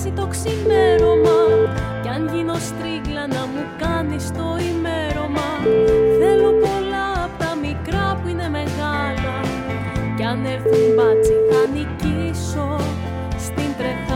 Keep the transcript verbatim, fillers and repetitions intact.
πέσει το ξημέρωμα κι αν γίνω στρίγλα να μου κάνεις το ημέρωμα. Θέλω πολλά απ' τα μικρά που είναι μεγάλα κι αν έρθουν μπάτσι θα νικήσω στην τρεχά.